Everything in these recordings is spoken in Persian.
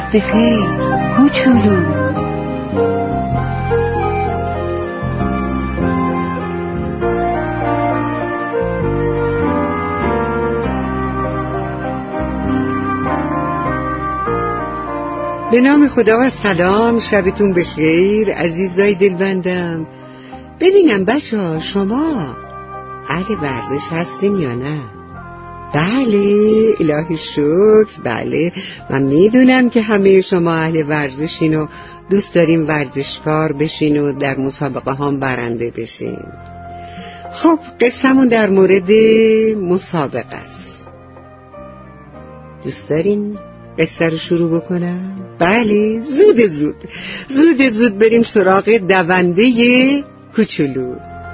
شب بخیر کوچولو. به نام خدا و سلام، شبتون بخیر عزیزای دلبندم. ببینم بچه‌ها شما اهل ورزش هستین یا نه؟ بله الهی شکر، بله من میدونم که همه شما اهل ورزشین و دوست داریم ورزشکار بشین و در مسابقه هم برنده بشین. خب قصه‌مون در مورد مسابقه است. دوست دارین قصه رو شروع بکنم؟ بله زود بریم سراغ دونده کوچولو.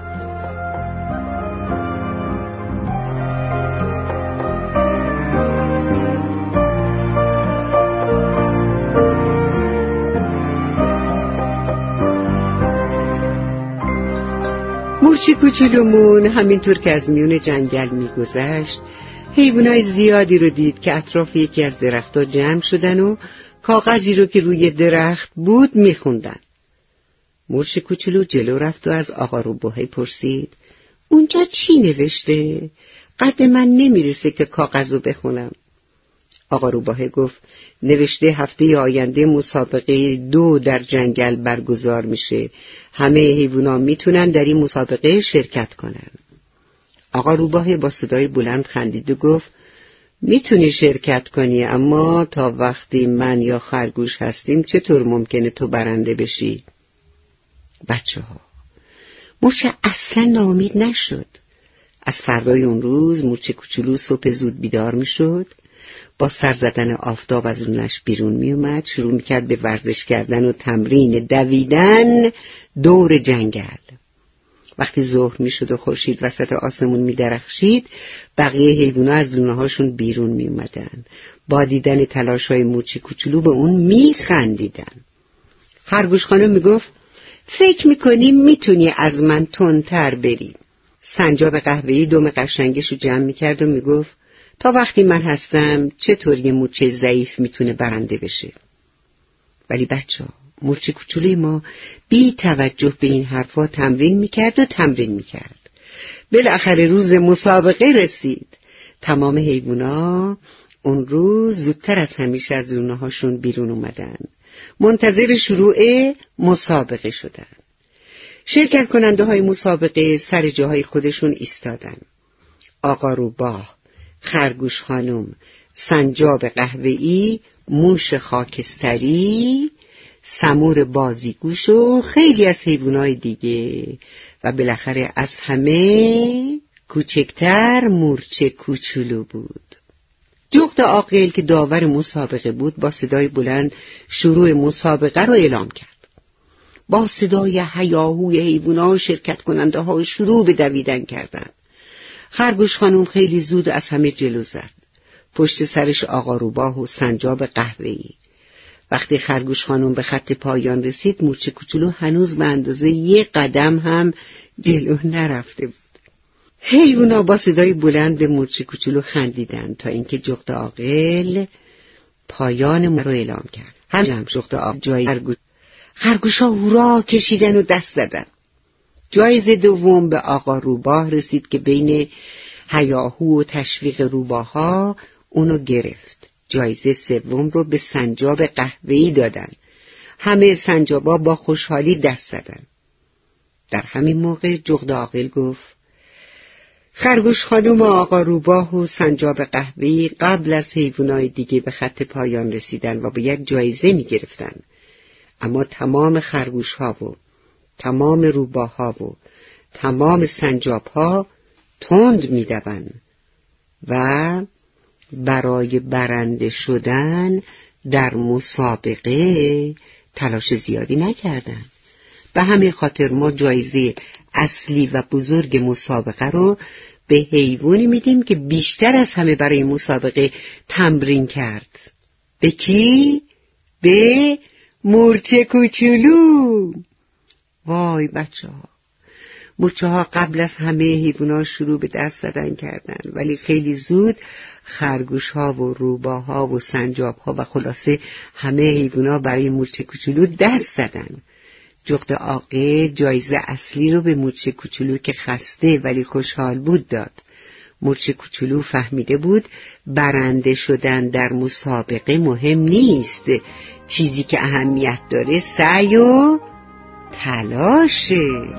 مورچه کوچولومون همینطور که از میون جنگل میگذشت حیوانای زیادی رو دید که اطراف یکی از درخت‌ها جمع شدن و کاغذی رو که روی درخت بود میخوندن. مورچه کوچولو جلو رفت و از آقا روباهه پرسید اونجا چی نوشته؟ قد من نمیرسه که کاغذو بخونم. آقا روباهه گفت نوشته هفته آینده مسابقه 2 در جنگل برگزار میشه. همه حیوونا میتونن در این مسابقه شرکت کنن. آقا روباهه با صدای بلند خندید و گفت میتونی شرکت کنی، اما تا وقتی من یا خرگوش هستیم چطور ممکنه تو برنده بشی؟ بچه‌ها مورچه اصلا ناامید نشد. از فردای اون روز مورچه کوچولو صبح زود بیدار میشد، با سر زدن آفتاب از رونش بیرون میومد، شروع میکرد به ورزش کردن و تمرین دویدن دور جنگل. وقتی ظهر میشد و خورشید وسط آسمون میدرخشید، بقیه حیوونا از لونه هاشون بیرون میومدن. با دیدن تلاش‌های مورچه کوچولو به اون میخندیدن. خرگوش خانم میگفت فکر میکنی میتونی از من تندتر بری؟ سنجاب قهوه‌ای دم قشنگشو جمع میکرد و میگفت تا وقتی من هستم چطور یه مورچه ضعیف میتونه برنده بشه؟ ولی بچه‌ها مورچه کوچولوی ما بی توجه به این حرفا تمرین میکرد. بالاخره روز مسابقه رسید. تمام حیوونا اون روز زودتر از همیشه از لونه هاشون بیرون اومدن. منتظر شروع مسابقه شدن. شرکت کننده های مسابقه سر جاهای خودشون ایستادن. آقا روباه، خرگوش خانم، سنجاب قهوه‌ای، موش خاکستری، سمور بازیگوش و خیلی از حیوانای دیگه و بالاخره از همه کوچکتر مورچه کوچولو بود. جغد عاقل که داور مسابقه بود با صدای بلند شروع مسابقه رو اعلام کرد. با صدای هیاهوی حیوونا شرکت کننده ها شروع به دویدن کردند. خرگوش خانم خیلی زود از همه جلو زد. پشت سرش آقا روباه و سنجاب قهوه‌ای. وقتی خرگوش خانم به خط پایان رسید، مورچه کوچولو هنوز به اندازه 1 قدم هم جلو نرفته بود. حیوونا با صدای بلند به مورچه کوچولو خندیدن تا اینکه جغد عاقل پایان رو اعلام کرد. هم جغد عاقل جای خرگوشا هورا کشیدن و دست زدن. جایزه دوم به آقا روباه رسید که بین هیاهو و تشویق روباها اونو گرفت. جایزه سوم رو به سنجاب قهوه‌ای دادن. همه سنجابا با خوشحالی دست زدن. در همین موقع جغد عاقل گفت خرگوش خانم و آقا روباه و سنجاب قهوه‌ای قبل از حیوانای دیگه به خط پایان رسیدن و باید جایزه می گرفتن. اما تمام خرگوش‌ها و تمام روباها و تمام سنجاب‌ها تند می‌دوند و برای برنده شدن در مسابقه تلاش زیادی نکردن. به همین خاطر ما جایزه اصلی و بزرگ مسابقه رو به حیوانی میدیم که بیشتر از همه برای مسابقه تمرین کرد. به کی؟ به مورچه کوچولو. وای بچه ها، مورچه ها قبل از همه حیوونا شروع به دست زدن کردن، ولی خیلی زود خرگوش ها و روباها و سنجاب ها و خلاصه همه حیوونا برای مورچه کوچولو دست زدن. جغد آقه جایزه اصلی رو به مورچه کوچولو که خسته ولی خوشحال بود داد. مورچه کوچولو فهمیده بود برنده شدن در مسابقه مهم نیست، چیزی که اهمیت داره سعی و تلاشه.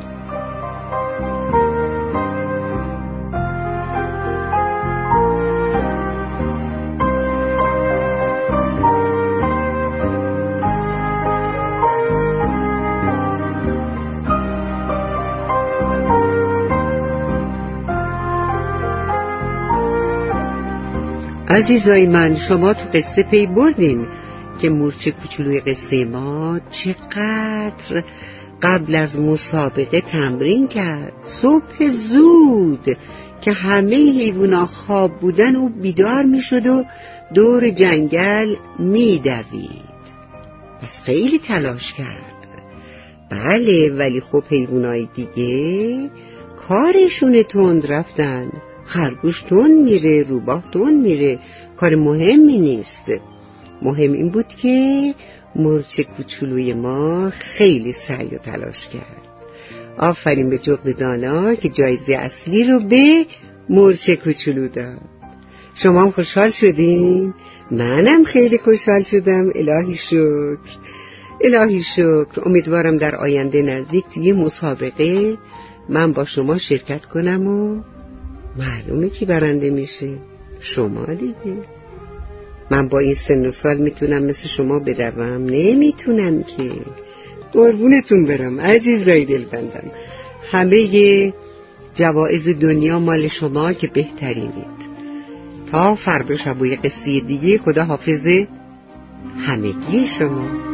عزیزای من، شما تو قصه پی بردین که مورچه کوچولوی قصه ما چقدر قبل از مسابقه تمرین کرد. صبح زود که همه حیوونا خواب بودن او بیدار میشد و دور جنگل میدوید. پس خیلی تلاش کرد. بله، ولی خب حیوانای دیگه کارشون تند رفتن. خرگوش تند میره، روباه تند میره، کار مهمی نیست. مهم این بود که مورچه کوچولوی ما خیلی سعی و تلاش کرد. آفرین به جغد دانا که جایزه اصلی رو به مورچه کوچولو داد. شما هم خوشحال شدین؟ منم خیلی خوشحال شدم. الهی شکر، الهی شکر. امیدوارم در آینده نزدیک توی مسابقه من با شما شرکت کنم و معلومه کی برنده میشه. شما دیگه. من با این سن و سال میتونم مثل شما بدوم؟ نمیتونم که. قربونتون برم عزیزای دلبندم. همه جوایز دنیا مال شما که بهترینید. تا فردا شب و یه قصه دیگه. خدا حافظ همگی شما.